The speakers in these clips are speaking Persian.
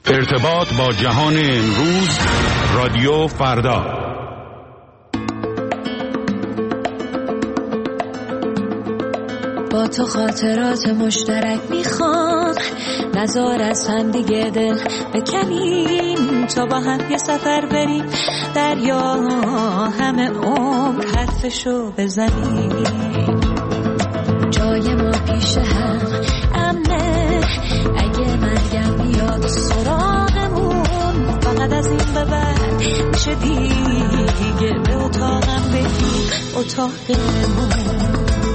ارتباط با جهان امروز، رادیو فردا. با تو خاطرات مشترک میخوام، نذار از هم دیگه دل بکنیم، تا با هم یه سفر بریم دریا، همه عمر حرفشو بزنیم. جای ما پیش هم امنه، اگه مرگم بیاد سراغمون، فقط از این به بعد میشه دیگه به اتاقم بریم، اتاقمون.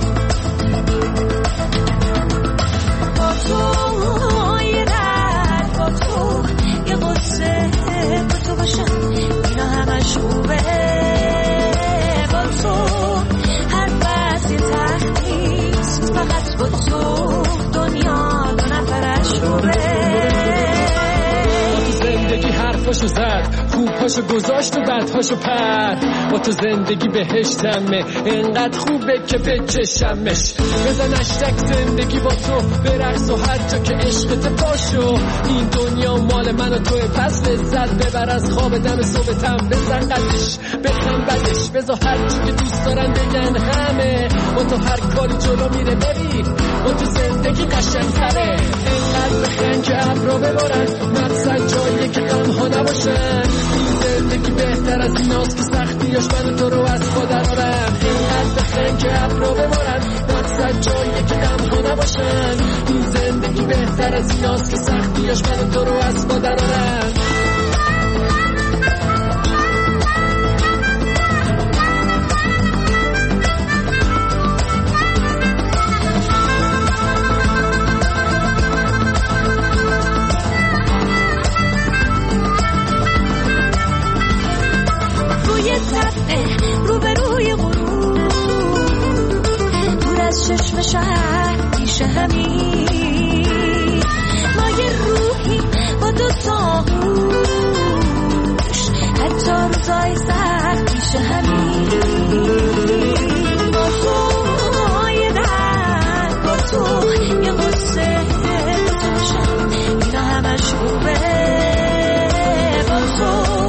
با تو یه درد، با تو یه قصه، با تو باشم اینا همش خوبه. با تو هر بس یه تخت، فقط با تو دنیا دو نفرش روبه. زندگی حرفاشو زد، خوبهاشو گذاشت و بدهاشو پرد. با تو زندگی بهشتمه، انقدر خوبه که بچشمش. بزن اشتک زندگی با تو برقص، و هر جا که عشقت باشو. این دنیا مال من و توی، پس لذت ببر از خواب دم صبحتم. بزن قدش بخن بدش، بذار هر چی که دوست دارن بگن همه. با تو هر کاری جلو میره بری، با تو زندگی قشنگ‌تره. انقدر بخن که ابرو ببارن، مقصد جاییه که غم ها نباشن. زندگی بهتر از ایناست که سختیاش من تو رو از خود درارم. اینقدر بخن که ابرو ببارن، مقصد جاییه که غم ها نباشن. این زندگی بهتر از ایناست که سختیاش من تو رو از خود درارم. روبروی غروب، دور از چشم شهر پیش همین، ما یه روحی با دو تا گوش، حتی روزای سخت پیش همین. با تو یه درد، با تو یه قصه، با تو باشم اینا همش خوبه. با تو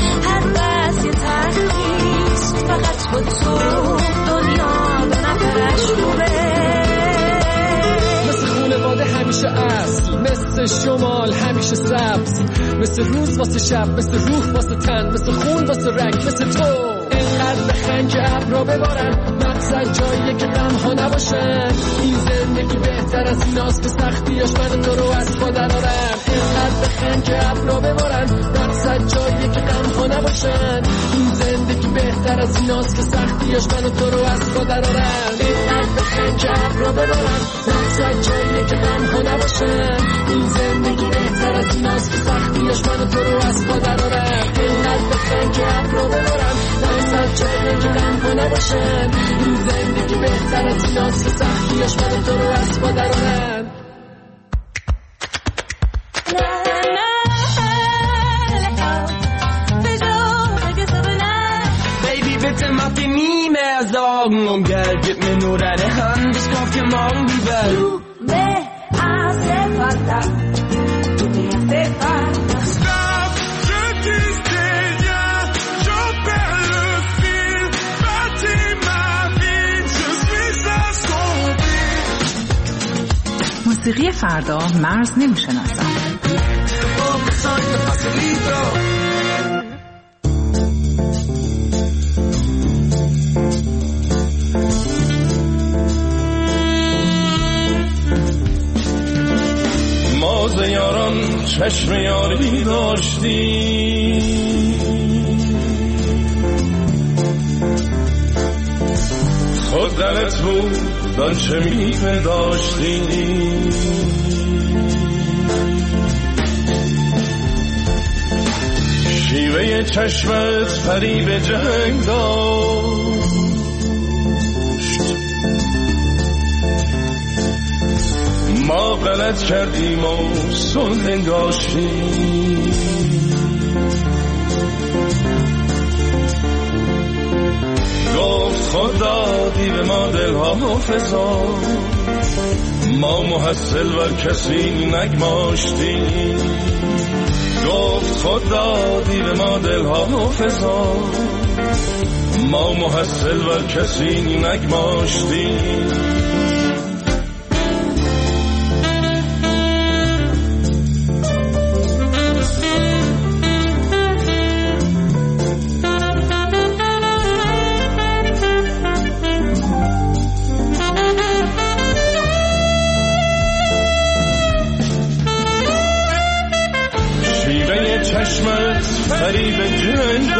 فقط با تو دنیا دو نفرش روبه. مثل خونواده همیشه اصل، مثل شمال همیشه سبز، مثل روز واسه شب، مثل روح واسه تن، مثل خون واسه رنگ، مثل تو. اینقدر بخن که ابرا ببارن، مقصد جاییه که غم ها نباشن. این زندگی بهتر از ایناست که سختیاش من تو رو از پا درارم. اینقدر بخن که ابرا ببارن، مقصد جاییه که غم ها نباشن. این زندگی بهتر از ایناست که سختیاش من تو رو از پا درارم. اینقدر بخن که ابرا ببارن، مقصد جاییه که غم ها نباشن. این زندگی بهتر از ایناست که سختیاش من تو رو از پا درارم. اینقدر بخن که ابرا ببارن، مقصد جاییه که غم ها نباشن. این زندگی بهتر از ایناست که سختیاش من تو رو از پا درارم. Bitte mach dir nie mehr Sorgen um Geld, gib mir nur deine Hand, ich kauf dir morgen die Welt. Du me hace falta, tu me hace falta. Stop, je disais rien, je perds le fil, bâtis ma vie, je suis assombri. موسیقی فردا مرز نمیشناسد. ما ز یاران چشم یاری داشتیم، خود دلت بود آنچه می‌پنداشتیم. شیوه چشمت فریب جنگ داشت، ما غلط کردیم و صلح انگاشتیم. گفت خود دادی به ما دلها حافظا، ما محصل و کسی نگماشتیم گفت خود دادی به ما دلها حافظا ما محصل و کسی نگماشتیم چشمت فریب جنگ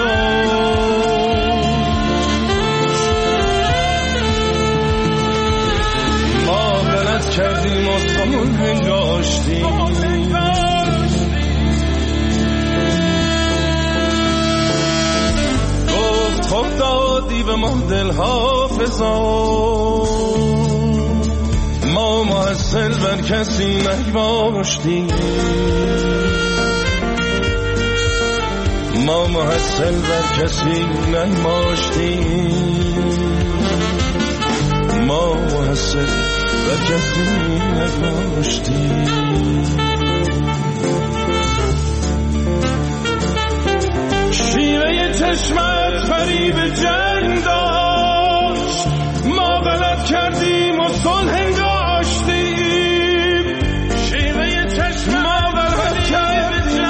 ما غلط کردیم و سامون هنگاشتیم گفت خود دادی به ما دل حافظا ما محصل بر کسی نگماشتیم ما محصل بر کسی نگماشتیم ما محصل بر کسی نگماشتیم شیوه چشمت فریب جنگ داشت ما غلط کردیم و صلح انگاشتیم شیوه چشمت ما غلط کردیم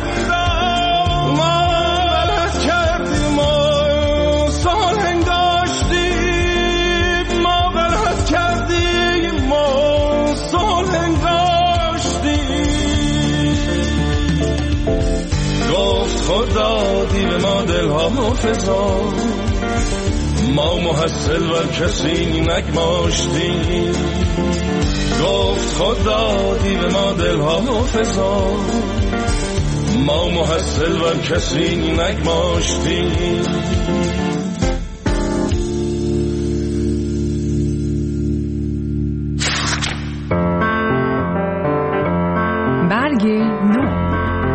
دادی به ما دلها حافظا ما محصل و کسی نگماشتیم گفت خود دادی به ما دلها حافظا ما محصل و کسی نگماشتیم برگ نو.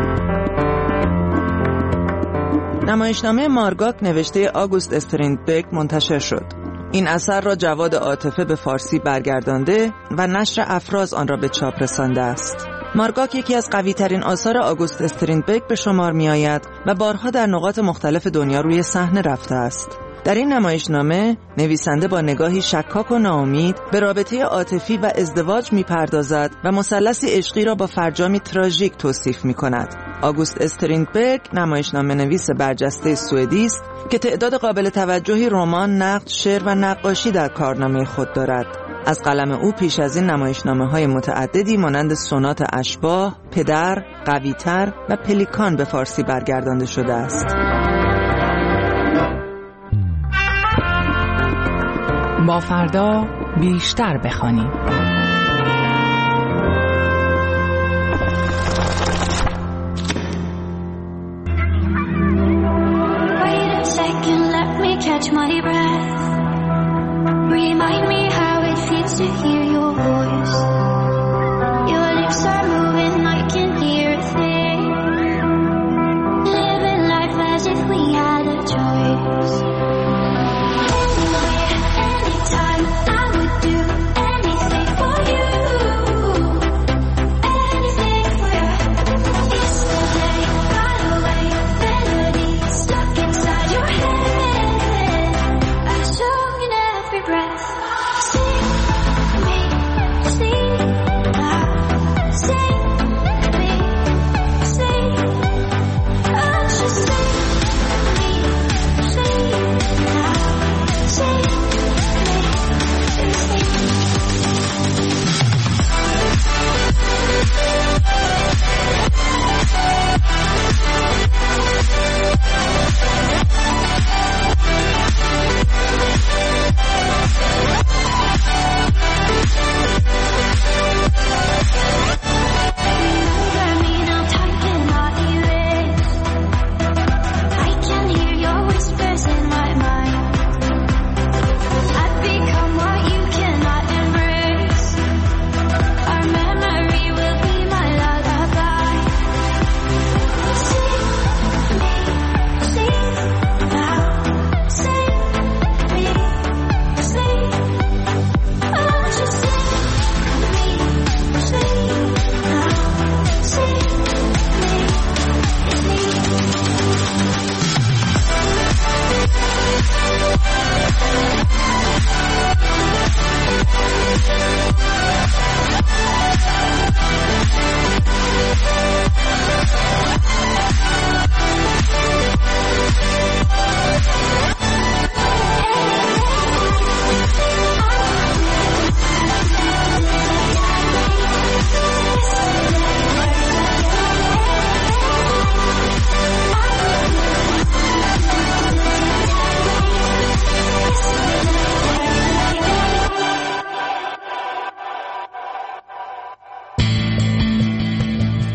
نمایشنامه مارگاک نوشته آگوست استریندبک منتشر شد. این اثر را جواد عاطفه به فارسی برگردانده و نشر افراز آن را به چاپ رسانده است. مارگاک یکی از قوی‌ترین آثار آگوست استریندبک به شمار می‌آید و بارها در نقاط مختلف دنیا روی صحنه رفته است. در این نمایشنامه نویسنده با نگاهی شکاک و ناامید به رابطه عاطفی و ازدواج می‌پردازد و مثلثی عشقی را با فرجامی تراژیک توصیف می‌کند. آگوست استریندبک نمایشنامه نویس برجسته سوئدی است که تعداد قابل توجهی رمان، نقد، شعر و نقاشی در کارنامه خود دارد. از قلم او پیش از این نمایشنامه‌های متعددی مانند سونات اشباح، پدر، قوی‌تر و پلیکان به فارسی برگردانده شده است. با فردا بیشتر بخوانیم. Catch my breath. Remind me how it feels to hear your voice. Your lips are moving, I can hear a thing. Living life as if we had a choice. Anywhere, anytime, I would do anything for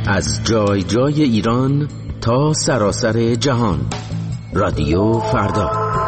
از جای جای ایران تا سراسر جهان. رادیو فردا.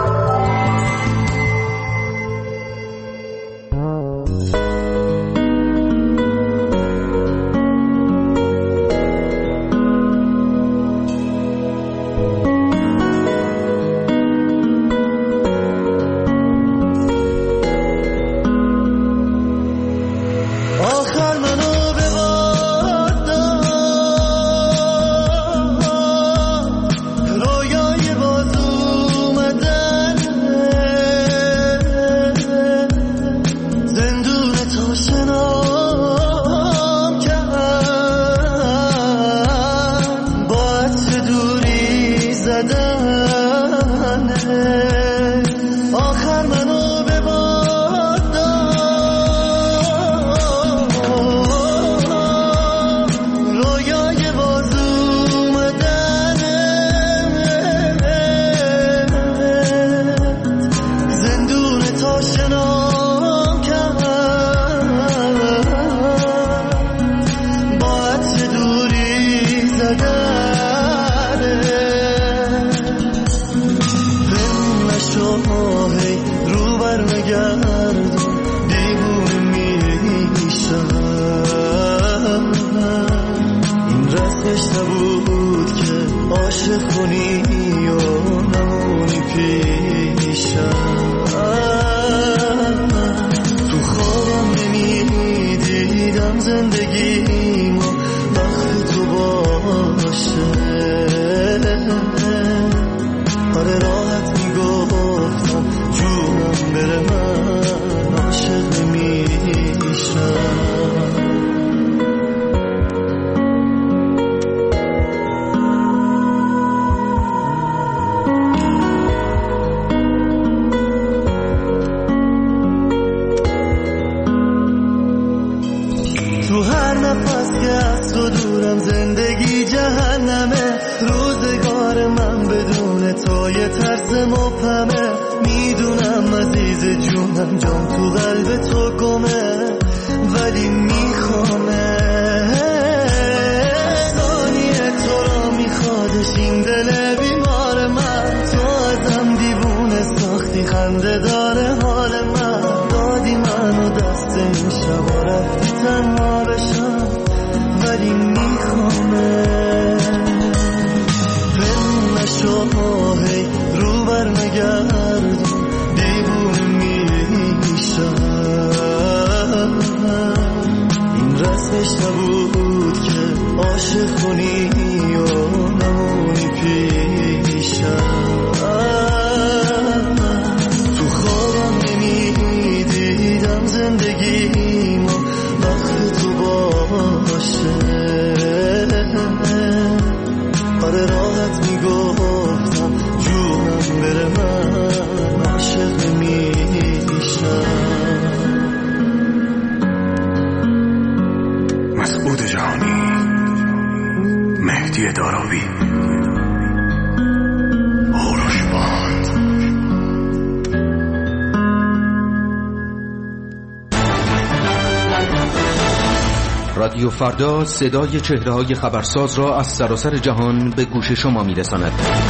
رادیو فردا صدای چهره‌های خبرساز را از سراسر جهان به گوش شما می‌رساند.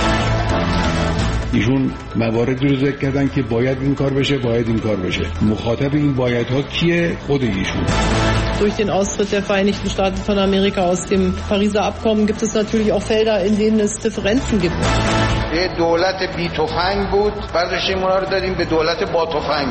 ایشون مواردی رو ذکر کردن که باید این کار بشه، باید این کار بشه. مخاطب این بایدها کیه؟ خود ایشون. Durch den Austritt der Vereinigten Staaten von Amerika aus dem Pariser Abkommen gibt es natürlich auch Felder, in denen es Differenzen gibt. دولت بی تفنگ بود، برداشتیم اونا رو دادیم به دولت با تفنگ.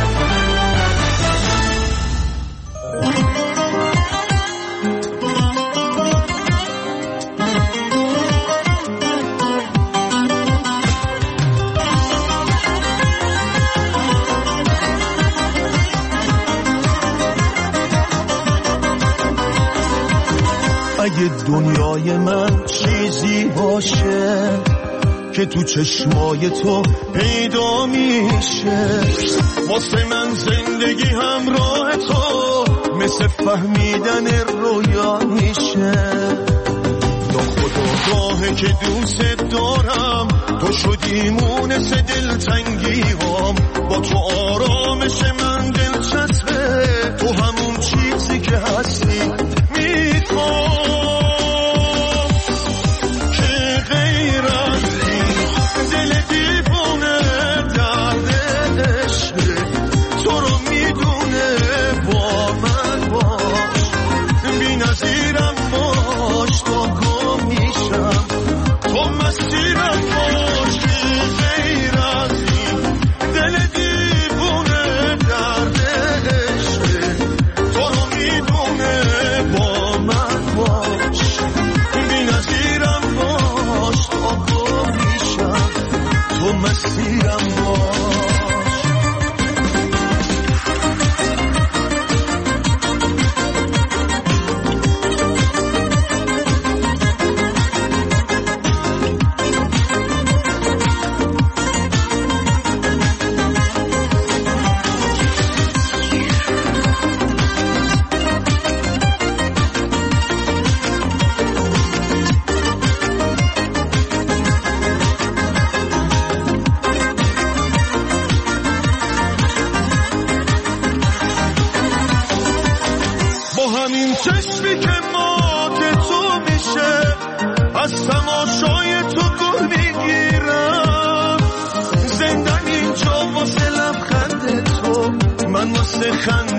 اگه دنیای من چیزی باشه که تو چشمای تو پیدا میشه، واسه من زندگی همراه تو مثل فهمیدن رویا میشه. دا خدا راهه که دوست دارم، تو شدی مونس دلتنگی هم، با تو آرامش من دلچسبه، تو همون چیزی که هستی میخوام.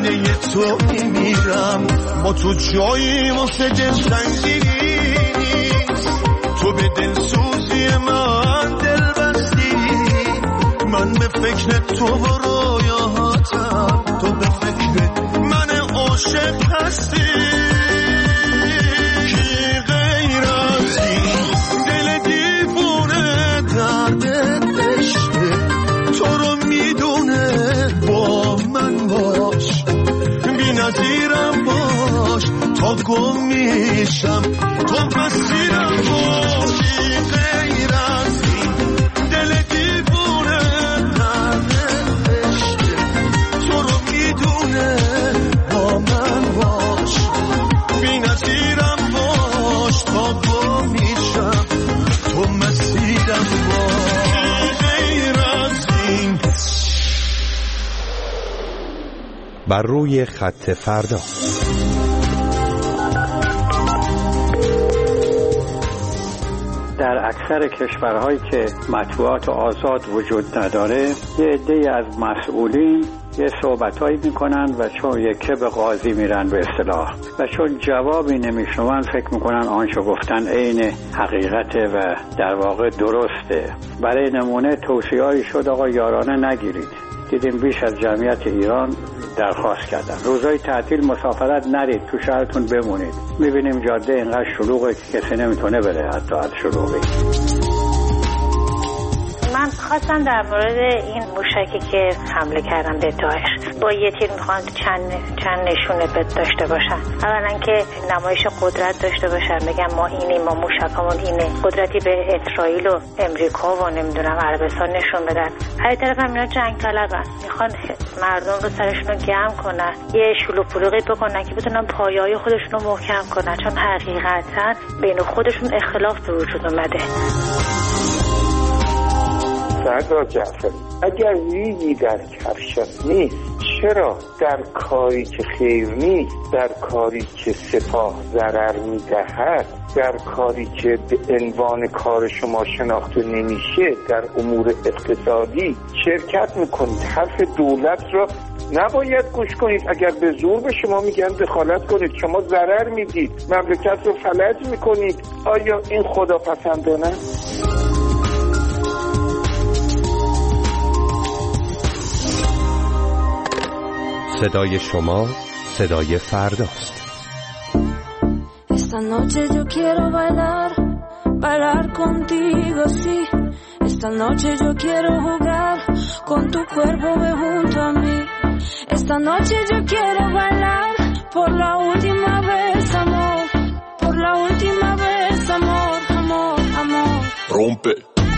گله تو میمیرم، با تو جایی واسه دل سنگینی نیست. تو به دل سوزی من دل بستی، من به فکر تو و رویاتم، تو به فکر من عاشق هستی. کی غیر از این دل دیوونه درد عشقه، تو رو میدونه با من باش، بی نظیرم باش تا گم میشم، تو مسیرم باش. غیر از این دل دیوونه درد عشقه، تو رو میدونه با من باش، بی نظیرم باش تا گم میشم، تو مسیرم باش. غیر از این. بر روی خط فردا. در اکثر کشورهایی که مطبوعات آزاد وجود نداره، یه عده‌ای از مسئولین یه صحبتایی میکنن و چون یکی به قاضی میرن به اصطلاح و چون جوابی نمیشنون فکر میکنن آنچه گفتن عین حقیقته و در واقع درسته. برای نمونه توصیه‌ای شد آقا یارانه نگیرید، دیدیم بیش از جمعیت ایران درخواست کردن روزهای تعطیل مسافرت نرید، تو شهرتون بمونید. میبینیم جاده اینقدر شلوغه که کسی نمیتونه بره حتی از شلوغی. من خواستم در مورد این موشکی که حمله کردن به داعش با یه تیر میخوان چند نشونه داشته باشن. اولا که نمایش قدرت داشته باشن، بگن ما اینیم، ما موشکامون اینه، قدرتی به اسرائیل و امریکا و نمیدونم عربستان نشون بدن. هر طرف هم اینا جنگ طلبن، میخوان مردم رو سرشون رو گرم کنن، یه شلوغ پلوغی بکنن که بتونن پایه‌های خودشون رو محکم کنن، چون حقیقتا بین خودشون اختلاف به وجود اومده. سردار جعفری، اگر ریگی در کفشت نیست، چرا در کاری که خیر نیست، در کاری که سپاه ضرر میدهد، در کاری که به عنوان کار شما شناخته نمیشه، در امور اقتصادی شرکت میکنید؟ حرف دولت را نباید گوش کنید. اگر به زور به شما میگن دخالت کنید، شما ضرر میدید، مملکت رو فلج میکنید. آیا این خداپسندانه؟ صدای شما صدای فرداست. Esta noche yo quiero bailar, bailar contigo, sí. Esta noche yo quiero jugar con tu cuerpo ve junto a mí. Esta noche yo quiero bailar por la última vez, amor. Por la última vez, amor, amor, amor. Rompe.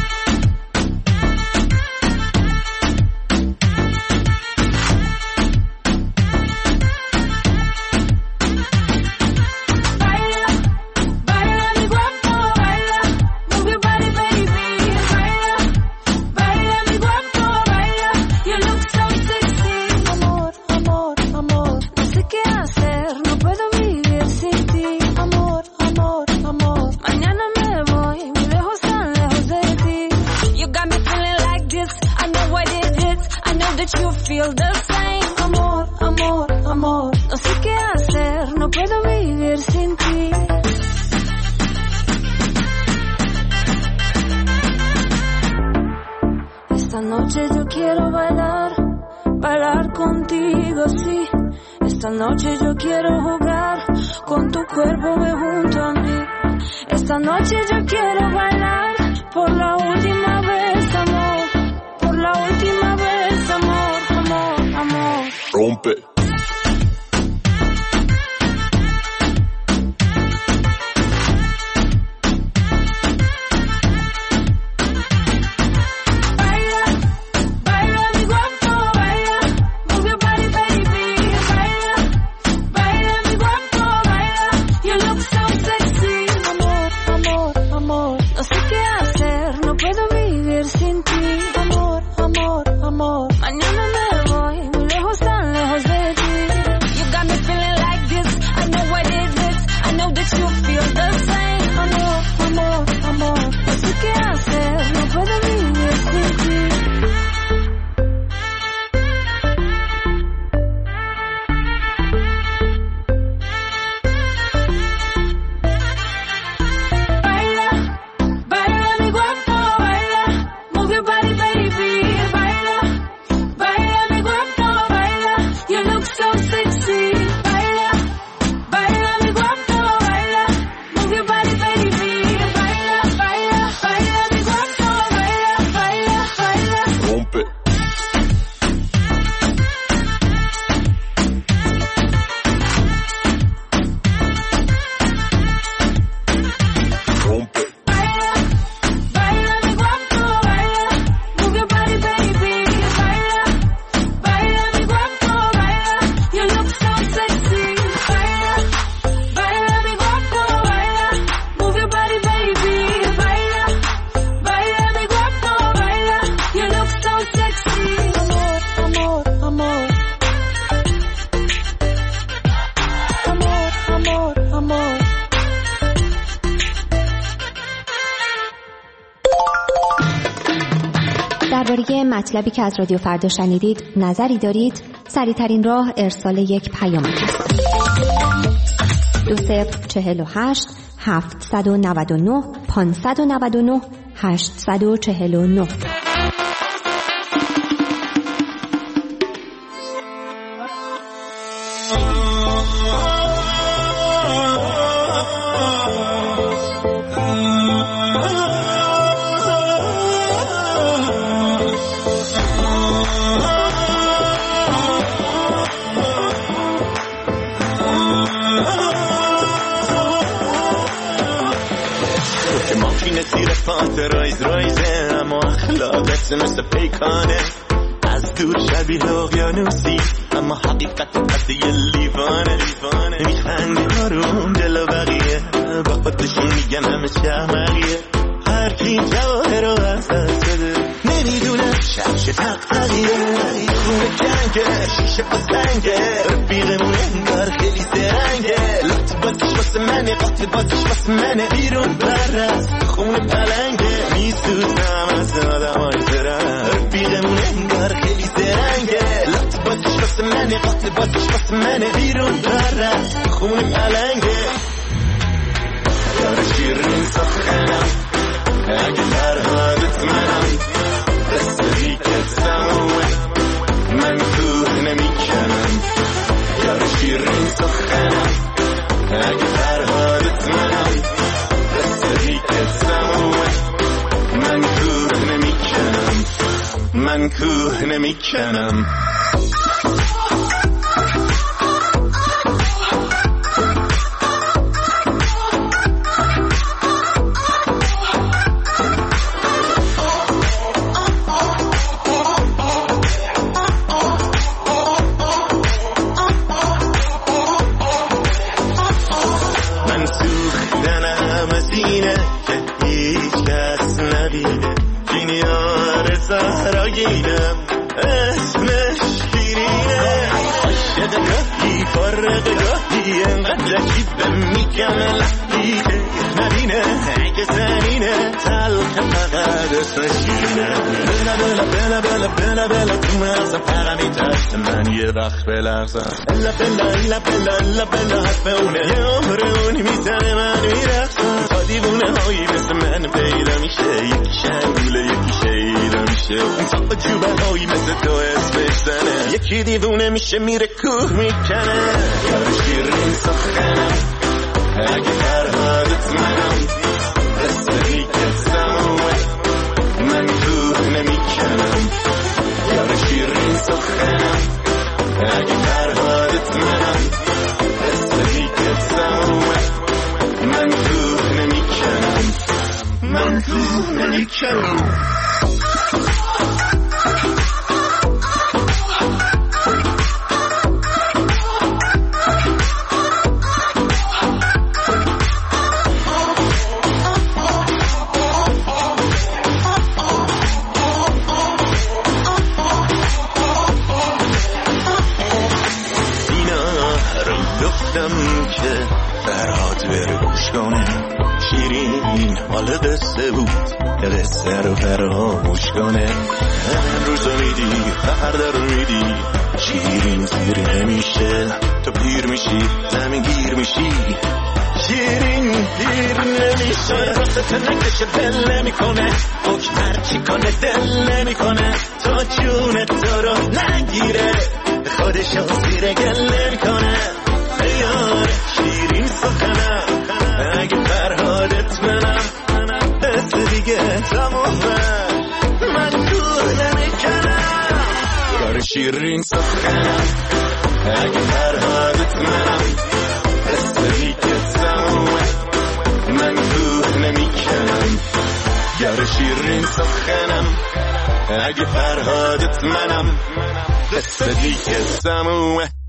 Feel the same, amor, amor, amor. No sé qué hacer, no puedo vivir sin ti. Esta noche yo quiero bailar, bailar contigo, sí. Esta noche yo quiero jugar con tu cuerpo ve junto a mí. Esta noche yo quiero bailar por la última vez, amor. Por la última vez, amor, amor, amor. Rompe. Baila, baila mi guapo, baila. Move your body, baby. Baila, baila mi guapo, baila. You look so sexy. مطلبی که از رادیو فردا شنیدید نظری دارید، سریع‌ترین راه ارسال یک پیامک است. 2048 799 599 849. رایزه اما اخلاقت مثل پیکانه، از دور شبیه اقیانوسی اما حقیقت قد یه لیوانه. میخنده آروم دل بقیه، با خودشون میگن همه شهمقیه. هر کی جواهر رو از دست بده نمیدونه شبش تقیه. خونه جنگه شیشه پسنگه، رفیقمون انگار خیلی زرنگه. لط بازش واسه منه، قاتل بازش واسه منه. بیرون برست خونه پلنگه، میسوزم از آدم های زرن. رفیقمون انگار خیلی زرنگه. لط بازش واسه منه، قاتل بازش واسه منه. بیرون برست خونه پلنگه. یار شیرین سخنم اگه فرهادت منم، رسیدی که سموه من کوه نمیکنم. یار شیرین سخنم اگه فرهادت منم، رسیدی که سموه من کوه نمیکنم. من کوه نمیکنم. اسمش شیرینه، عاشق گاهی فارغ گاهی، انقدر لطیفه میگم لحظیه نبینه. اگه زنینه تلخ فقط اسمش شیرینه. بلا بلا بلا بلا بلا بلا تو مغزم فقط میترسه من یه وقت بلرزم. الا بلا الا بلا الا بلا حرف اونه، یه عمر اونی میزنه من میرقصم. تا دیوونه هایی مثل من پیدا میشه، یکی شنگوله یکی شیدا میشه. اون تا جوبه هایی مثل تو اسمش زنه، یکی دیوونه میشه میره کوه میکنه. یار شیرین سخنم اگه فرهادت منم، رسیدی که سموه من کوه نمیکنم. یار شیرین سخنم اگه فرهادت منم، رسیدی که سموه من کوه نمیکنم. من کوه نمیکنم. که فرهاد بره گوش کنه، شیرین حال قصه بود قصه رو فراموش کنه. امروز رو میدی فردا رو میدی، شیرین زیر نمیشه تو پیر میشی زمین گیر میشی. شیرین دیر نمیشه راست نکشه دل نمیکنه، حکم هرچی کنه دل نمیکنه. تا جون تو رو نگیره خودشو زیر گل نمیکنه. یار شیرین سخنم اگه فرهادت منم، بس دیگه تمومه من کوه نمیکنم. یار شیرین سخنم اگه فرهادت منم، بس دیگه تمومه من کوه نمیکنم. یار شیرین سخنم اگه فرهادت منم، بس دیگه تمومه